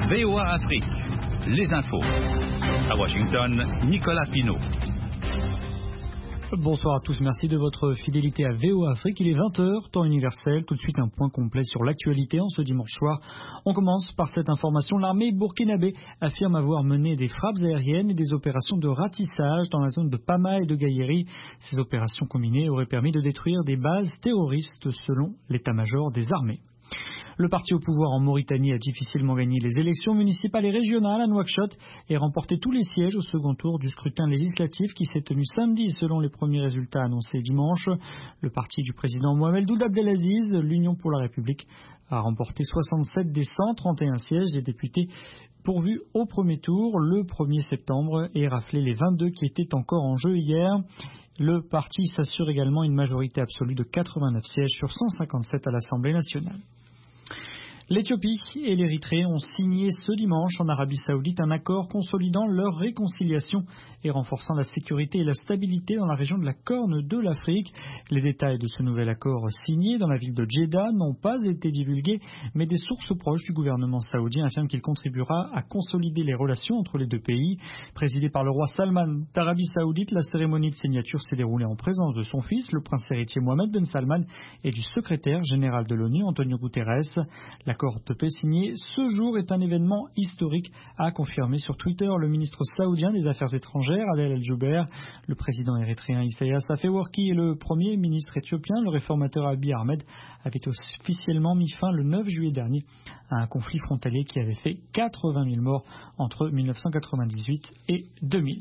VOA Afrique, les infos. À Washington, Nicolas Pinault. Bonsoir à tous, merci de votre fidélité à VOA Afrique. Il est 20h, temps universel. Tout de suite un point complet sur l'actualité en ce dimanche soir. On commence par cette information. L'armée burkinabé affirme avoir mené des frappes aériennes et des opérations de ratissage dans la zone de Pama et de Gaïeri. Ces opérations combinées auraient permis de détruire des bases terroristes selon l'état-major des armées. Le parti au pouvoir en Mauritanie a difficilement gagné les élections municipales et régionales à Nouakchott et remporté tous les sièges au second tour du scrutin législatif qui s'est tenu samedi selon les premiers résultats annoncés dimanche. Le parti du président Mohamed Ould Abdelaziz, l'Union pour la République, a remporté 67 des 131 sièges des députés pourvus au premier tour le 1er septembre et raflé les 22 qui étaient encore en jeu hier. Le parti s'assure également une majorité absolue de 89 sièges sur 157 à l'Assemblée nationale. L'Éthiopie et l'Érythrée ont signé ce dimanche en Arabie Saoudite un accord consolidant leur réconciliation et renforçant la sécurité et la stabilité dans la région de la Corne de l'Afrique. Les détails de ce nouvel accord signé dans la ville de Jeddah n'ont pas été divulgués, mais des sources proches du gouvernement saoudien affirment qu'il contribuera à consolider les relations entre les deux pays. Présidée par le roi Salman d'Arabie Saoudite, la cérémonie de signature s'est déroulée en présence de son fils, le prince héritier Mohamed Ben Salman, et du secrétaire général de l'ONU, Antonio Guterres. L'accord de paix signé ce jour est un événement historique, a confirmé sur Twitter le ministre saoudien des Affaires étrangères, Adel El-Jubeir. Le président érythréen Isaias Afewerki et le premier ministre éthiopien, le réformateur Abiy Ahmed, avaient officiellement mis fin le 9 juillet dernier à un conflit frontalier qui avait fait 80 000 morts entre 1998 et 2000.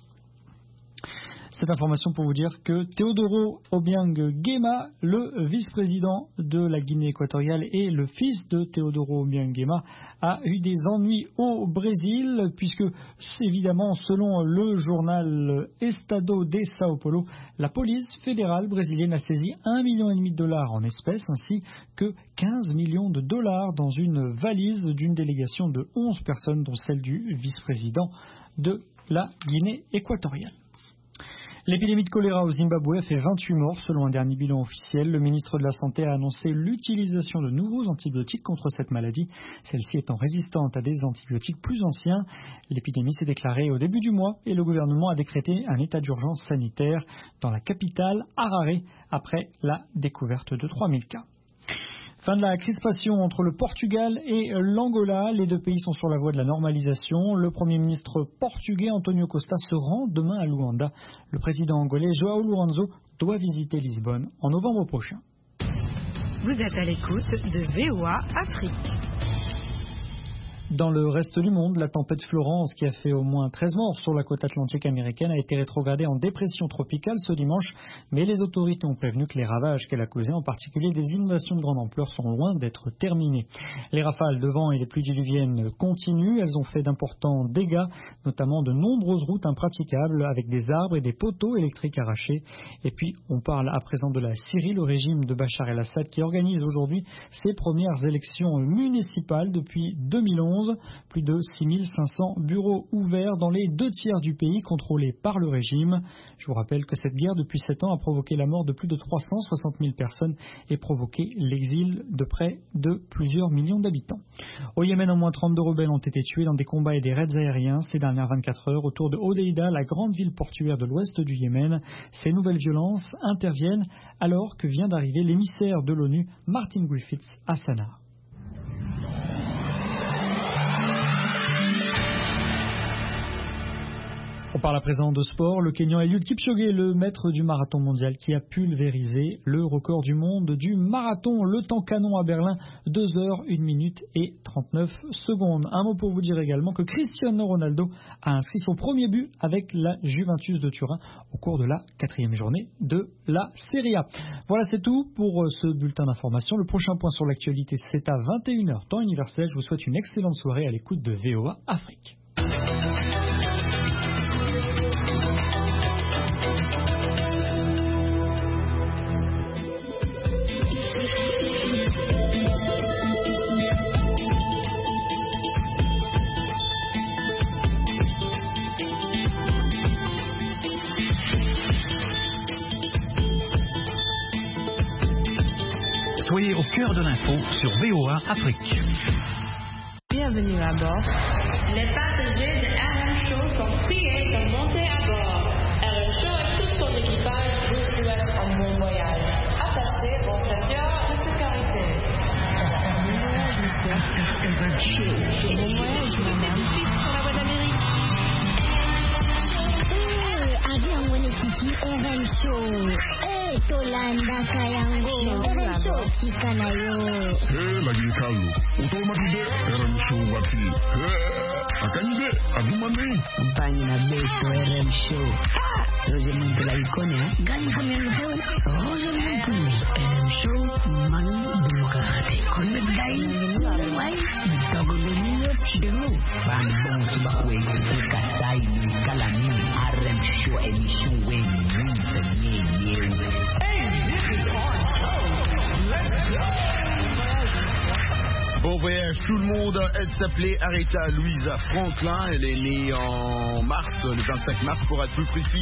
Cette information pour vous dire que Teodoro Obiang Nguema, le vice-président de la Guinée équatoriale et le fils de Teodoro Obiang Nguema, a eu des ennuis au Brésil puisque, évidemment, selon le journal Estado de Sao Paulo, la police fédérale brésilienne a saisi 1,5 million de dollars en espèces ainsi que 15 millions de dollars dans une valise d'une délégation de 11 personnes, dont celle du vice-président de la Guinée équatoriale. L'épidémie de choléra au Zimbabwe a fait 28 morts selon un dernier bilan officiel. Le ministre de la Santé a annoncé l'utilisation de nouveaux antibiotiques contre cette maladie, celle-ci étant résistante à des antibiotiques plus anciens. L'épidémie s'est déclarée au début du mois et le gouvernement a décrété un état d'urgence sanitaire dans la capitale, Harare, après la découverte de 3000 cas. Fin de la crispation entre le Portugal et l'Angola. Les deux pays sont sur la voie de la normalisation. Le Premier ministre portugais António Costa se rend demain à Luanda. Le président angolais João Lourenço doit visiter Lisbonne en novembre prochain. Vous êtes à l'écoute de VOA Afrique. Dans le reste du monde, la tempête Florence, qui a fait au moins 13 morts sur la côte atlantique américaine, a été rétrogradée en dépression tropicale ce dimanche, mais les autorités ont prévenu que les ravages qu'elle a causés, en particulier des inondations de grande ampleur, sont loin d'être terminés. Les rafales de vent et les pluies diluviennes continuent, elles ont fait d'importants dégâts, notamment de nombreuses routes impraticables avec des arbres et des poteaux électriques arrachés. Et puis, on parle à présent de la Syrie, le régime de Bachar el-Assad qui organise aujourd'hui ses premières élections municipales depuis 2011. Plus de 6500 bureaux ouverts dans les 2 tiers du pays contrôlés par le régime. Je vous rappelle que cette guerre depuis 7 ans a provoqué la mort de plus de 360 000 personnes et provoqué l'exil de près de plusieurs millions d'habitants. Au Yémen, au moins 32 rebelles ont été tués dans des combats et des raids aériens ces dernières 24 heures autour de Hodeïda, la grande ville portuaire de l'ouest du Yémen. Ces nouvelles violences interviennent alors que vient d'arriver l'émissaire de l'ONU, Martin Griffiths, à Sanaa. On parle à présent de sport. Le Kenyan Eliud Kipchoge, le maître du marathon mondial, qui a pulvérisé le record du monde du marathon. Le temps canon à Berlin, 2 heures, 1 minute et 39 secondes. Un mot pour vous dire également que Cristiano Ronaldo a inscrit son premier but avec la Juventus de Turin au cours de la 4e journée de la Serie A. Voilà, c'est tout pour ce bulletin d'information. Le prochain point sur l'actualité, c'est à 21h, temps universel. Je vous souhaite une excellente soirée à l'écoute de VOA Afrique. Soyez au cœur de l'info sur VOA Afrique. Bienvenue bienvenue à bord. Les passagers de RM Show sont priés de monter à bord. RM Show et tout son équipage vous souhaitent un bon voyage. Attachez vos ceintures de sécurité. RM Show. Bon voyage, madame. Sur la voie d'Amérique. Avion Wenekiki RM Show. Tolanda Kayango. RM Show Tikanayo. Lagi kalu. Utol matide RM Show wati. Akanje adumane. Compagnie na beto RM Show. Roger Montela ikonia. Gani kamiano show. Roger Montela. RM Show manu demokrati. Kone dai. Wai. Togo benio dulu. Bandung sebakwe kasai ni kalami. RM Show emission wen ni. Bon voyage tout le monde. Elle s'appelait Aretha Louisa Franklin. Elle est née en mars, le 25 mars pour être plus précis,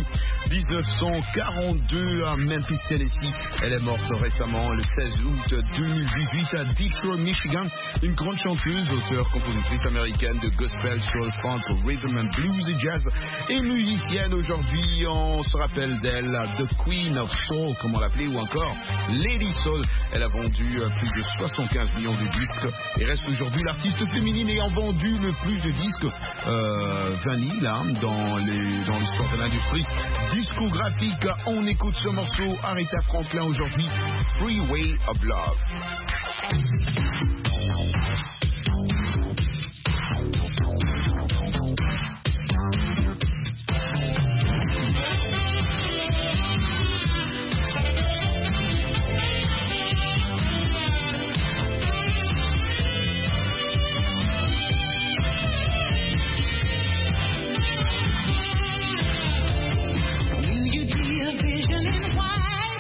1942 à Memphis, Tennessee. Elle est morte récemment le 16 août 2018 à Detroit, Michigan. Une grande chanteuse, auteure, compositrice américaine de gospel, soul, funk, rhythm and blues et jazz. Et musicienne aujourd'hui, on se rappelle d'elle, The Queen of Soul, comme on l'appelait, ou encore Lady Soul. Elle a vendu plus de 75 millions de disques et reste aujourd'hui l'artiste féminine ayant vendu le plus de disques vinyles dans l'histoire de l'industrie discographique. On écoute ce morceau, Aretha Franklin aujourd'hui, Freeway of Love.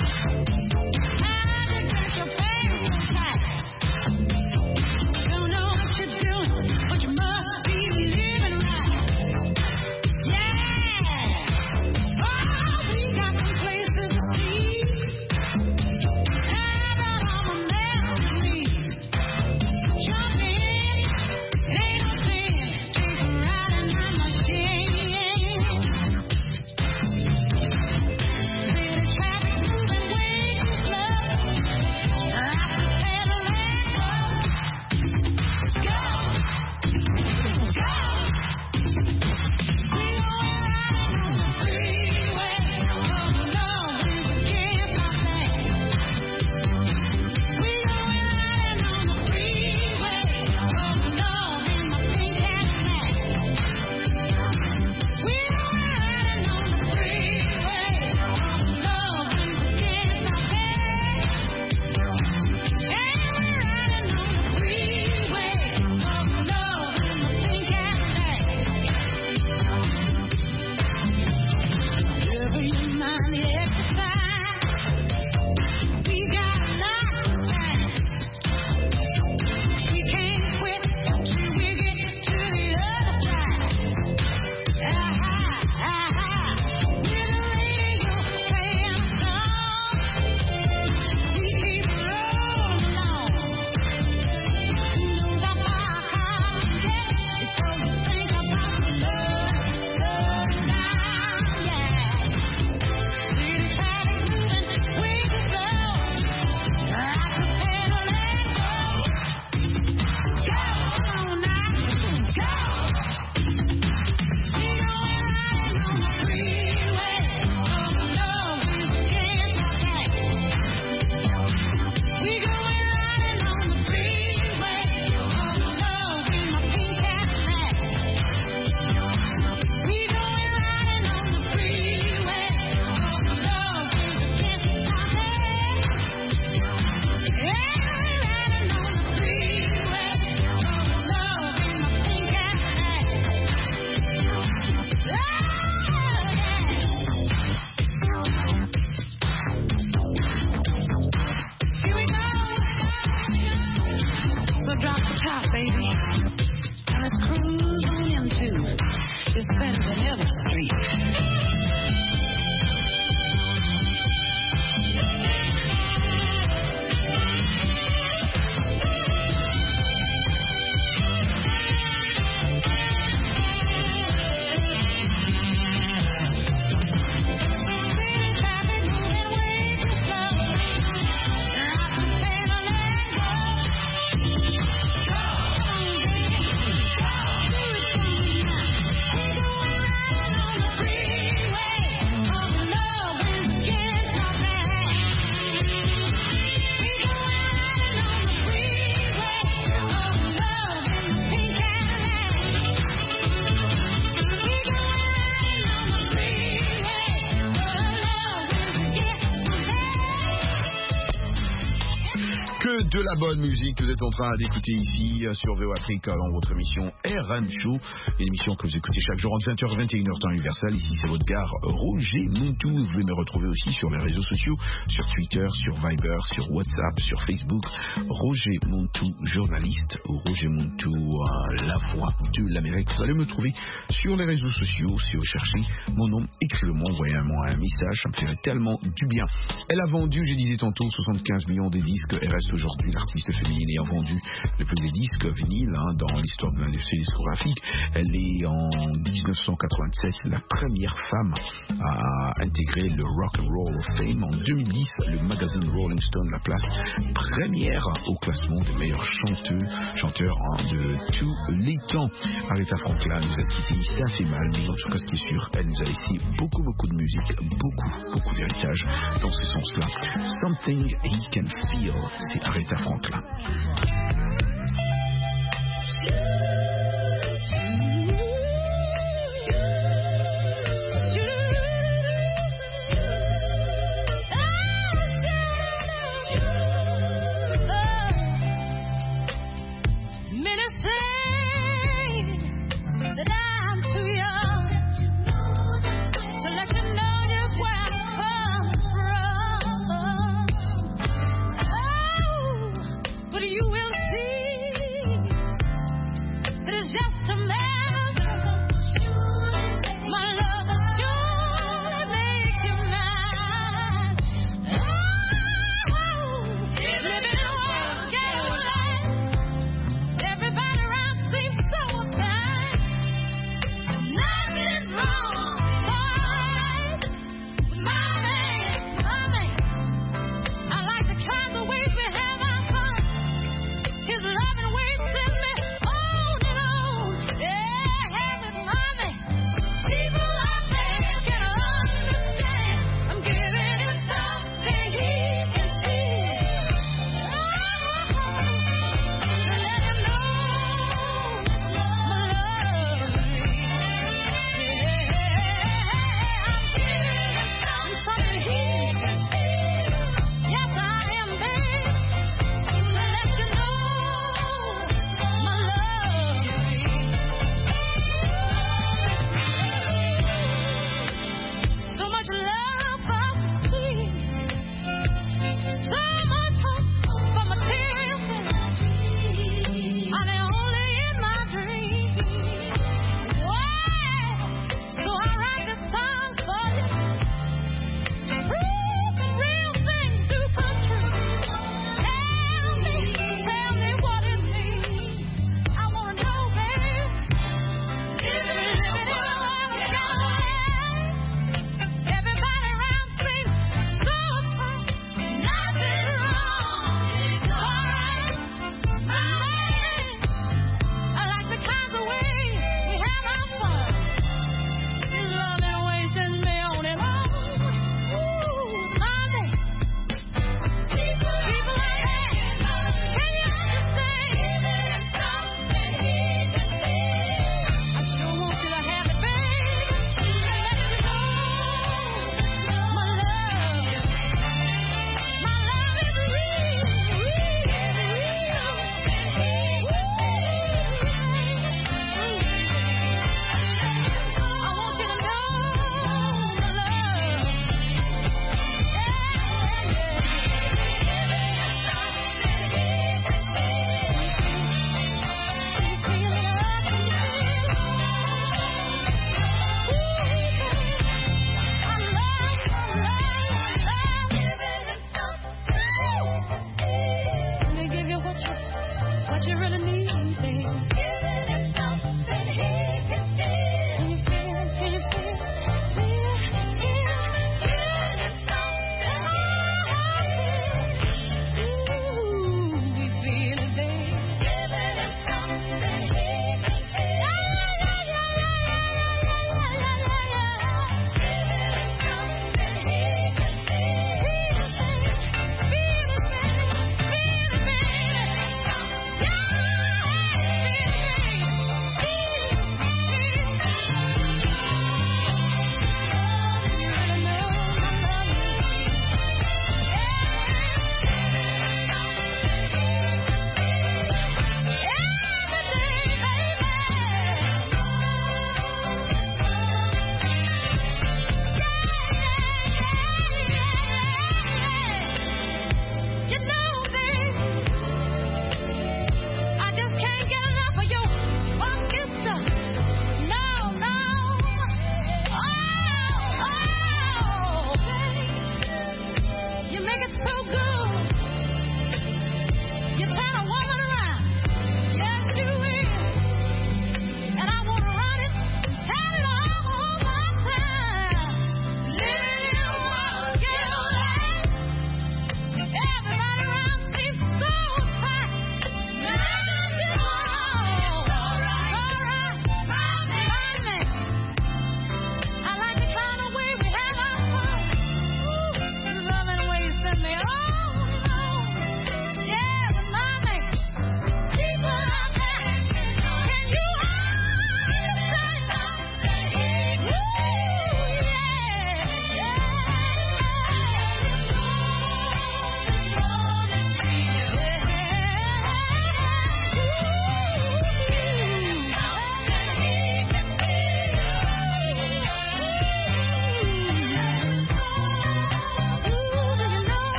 Don't know de la bonne musique que vous êtes en train d'écouter ici sur VO Afrique dans votre émission RM Show, une émission que vous écoutez chaque jour entre 20h et 21h temps universel. Ici c'est votre gars Roger Montou. Vous pouvez me retrouver aussi sur les réseaux sociaux, sur Twitter, sur Viber, sur WhatsApp, sur Facebook. Roger Montou, journaliste, ou Roger Montou, la voix de l'Amérique. Vous allez me trouver sur les réseaux sociaux. Si vous cherchez mon nom, écrivez-moi, envoyez-moi un message, ça me ferait tellement du bien. Elle a vendu, je disais tantôt, 75 millions de disques. Elle reste aujourd'hui l'artiste féminine ayant vendu le plus de disques vinyles dans l'histoire de l'industrie discographique. Elle est en 1987 la première femme à intégrer le Rock and Roll of Fame. En 2010, le magazine Rolling Stone la place première au classement des meilleurs chanteurs de tous les temps. Aretha Franklin nous a quittés, ça fait mal, mais en tout cas ce qui est sûr, elle nous a laissé beaucoup de musique, beaucoup d'héritage dans ce sens-là. Something He Can Feel, c'est Aretha Franklin. His loving ways send me on and on. Yeah.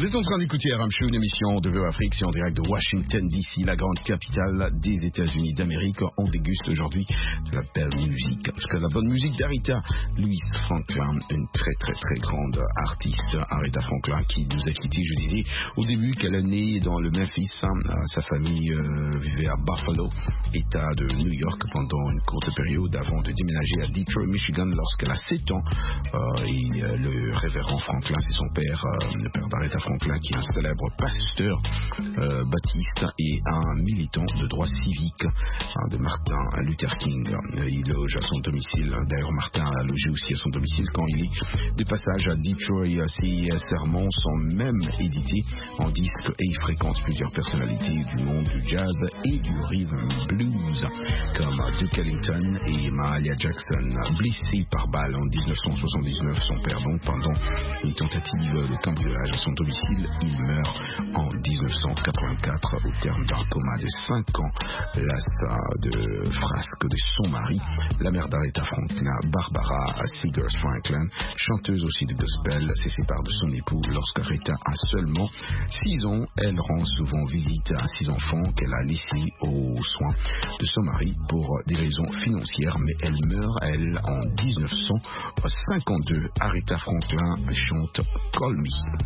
Vous êtes en train d'écouter RM Show, une émission de VOA Afrique, c'est en direct de Washington DC, la grande capitale des États-Unis d'Amérique. On déguste aujourd'hui de la belle musique, parce que la bonne musique d'Aretha Louise Franklin, une très très très grande artiste, Aretha Franklin, qui nous a quittés, je disais, au début qu'elle est née dans le Memphis. Sa famille vivait à Buffalo, État de New York, pendant une courte période avant de déménager à Detroit, Michigan, lorsqu'elle a 7 ans. Et le révérend Franklin, c'est son père, le père d'Aretha Franklin, qui est un célèbre pasteur baptiste et un militant de droits civiques de Martin Luther King. Il loge à son domicile. D'ailleurs, Martin a logé aussi à son domicile quand il est de passage à Detroit. Ses sermons sont même édités en disque et il fréquente plusieurs personnalités du monde du jazz et du rhythm blues, comme Duke Ellington et Mahalia Jackson. Blessé par balle en 1979, son père, donc, pendant une tentative de cambriolage à son domicile, il meurt en 1984 au terme d'un coma de 5 ans. Lasse de frasques de son mari, la mère d'Aretha Franklin, Barbara Seegers Franklin, chanteuse aussi de gospel, se sépare de son époux lorsqu'Aretha a seulement 6 ans. Elle rend souvent visite à 6 enfants qu'elle a laissés aux soins de son mari pour des raisons financières, mais elle meurt, elle, en 1952. Aretha Franklin chante Call Me.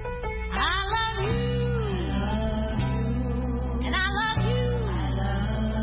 I love you, and I love you.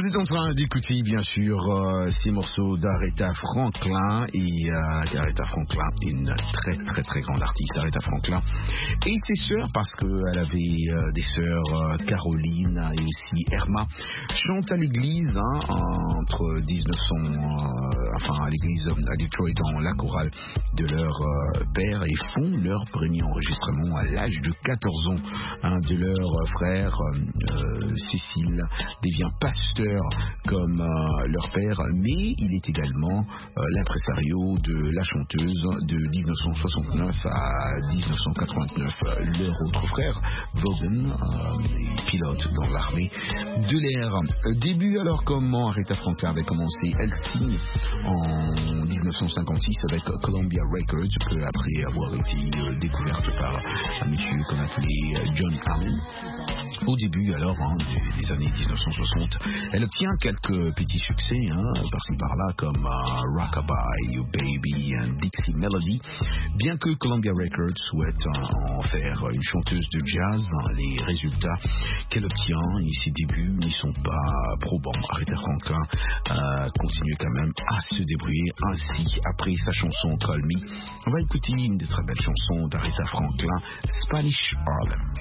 Vous êtes en train d'écouter bien sûr ces morceaux d'Aretha Franklin et Aretha Franklin est une très grande artiste, Aretha Franklin, et ses sœurs, parce qu'elle avait des sœurs Caroline et aussi Irma, chantent à l'église entre 1900 à l'église à Detroit dans la chorale de leur père et font leur premier enregistrement à l'âge de 14 ans. Un de leurs frères, Cécile, devient pasteur comme leur père, mais il est également l'impresario de la chanteuse de 1969 à 1989. Leur autre frère, Vaughan, pilote dans l'armée de l'air. Début alors comment Aretha Franklin avait commencé. Elle signe en 1956 avec Columbia Records, peu après avoir été découverte par un monsieur qu'on appelait John Allen. Au début alors des années 1960, elle obtient quelques petits succès par-ci par-là comme Rockabye, You Baby et Dixie Melody. Bien que Columbia Records souhaite en faire une chanteuse de jazz, les résultats qu'elle obtient et ses débuts n'y sont pas probants. Aretha Franklin continue quand même à se débrouiller ainsi après sa chanson Call Me. On va écouter une des très belles chansons d'Aretha Franklin, Spanish Harlem.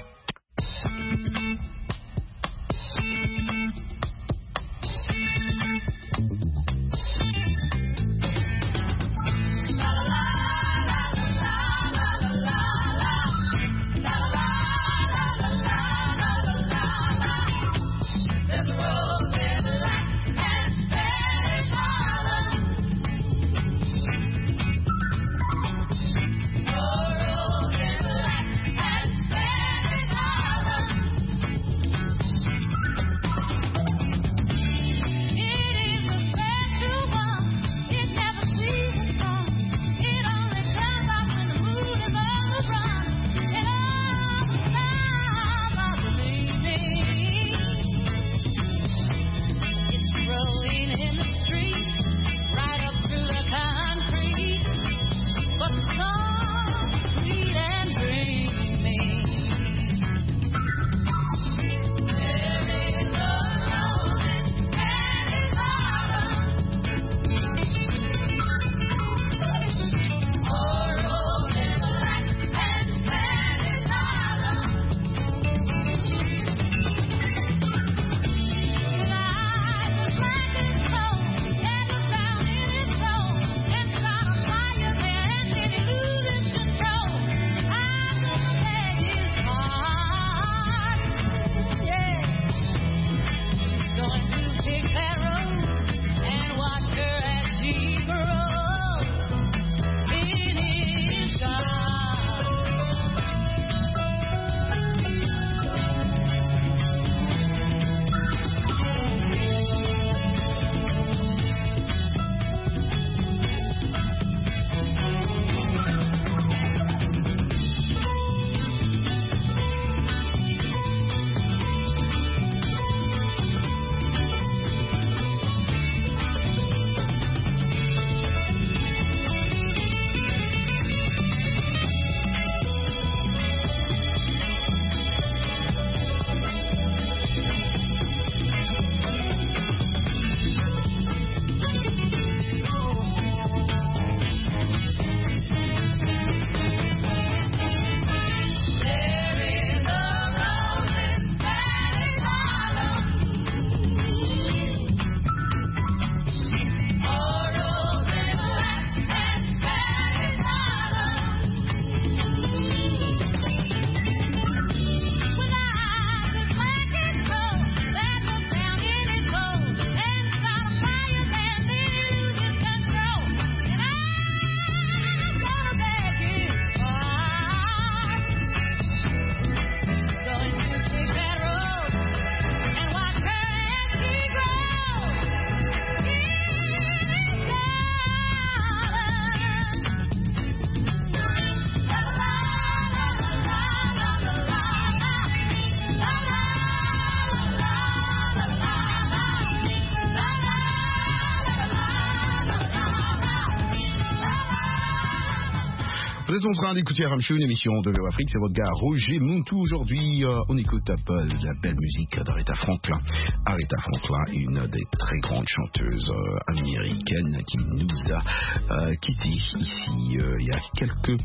êtes en train d'écouter RM Show, une émission de VOA Afrique, c'est votre gars Roger Montou. Aujourd'hui, on écoute la belle musique d'Aretha Franklin. Aretha Franklin, une des très grandes chanteuses américaines qui nous a quittés ici il y a quelques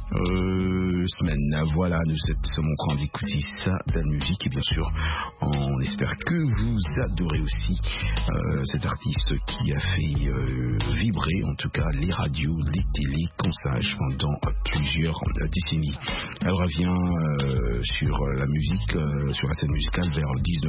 semaines. Voilà, nous sommes en train d'écouter sa belle musique et bien sûr, on espère que vous adorez aussi cet artiste qui a fait vibrer en tout cas les radios, les télés, qu'on sache, pendant plusieurs décennies. Elle revient sur la musique, sur la scène musicale vers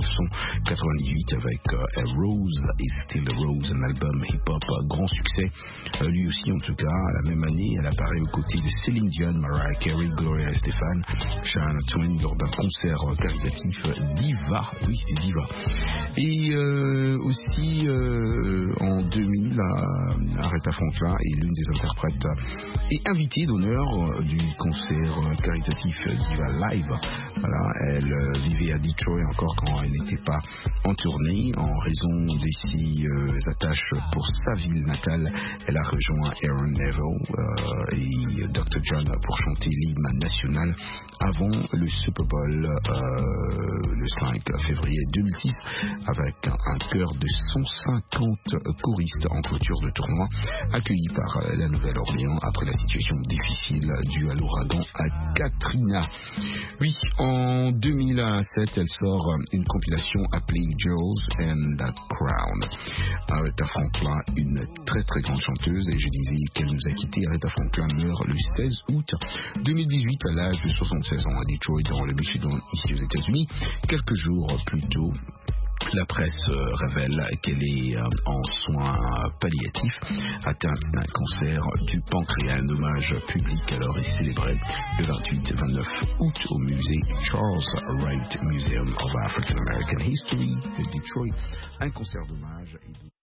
1998 avec A Rose is Still a Rose, un album hip-hop grand succès. Lui aussi en tout cas, la même année, elle apparaît aux côtés de Céline Dion, Mariah Carey, Gloria Estefan, Shania Twain lors d'un concert caritatif Diva, oui c'est Diva. Et aussi en 2000, Aretha Franklin est l'une des interprètes et invitée d'honneur du concert caritatif Diva Live. Voilà, elle vivait à Detroit encore quand elle n'était pas en tournée. En raison de ses attaches pour sa ville natale, elle a rejoint Aaron Neville et Dr. John pour chanter l'hymne national avant le Super Bowl le 5 février 2006 avec un chœur de 150 choristes en clôture de tournoi accueillis par la Nouvelle-Orléans après la situation difficile due à l'ouragan Katrina. Oui, en 2007, elle sort une compilation appelée Jewels and the Crown. Aretha Franklin, une très très grande chanteuse, et je disais qu'elle nous a quittés. Aretha Franklin meurt le 16 août 2018 à l'âge de 76 ans à Detroit, dans le Michigan, ici aux États-Unis. Quelques jours plus tôt, la presse révèle qu'elle est en soins palliatifs, atteinte d'un cancer du pancréas. Un hommage public alors est célébré le 28-29 août au musée Charles Wright Museum of African American History de Detroit. Un concert d'hommage.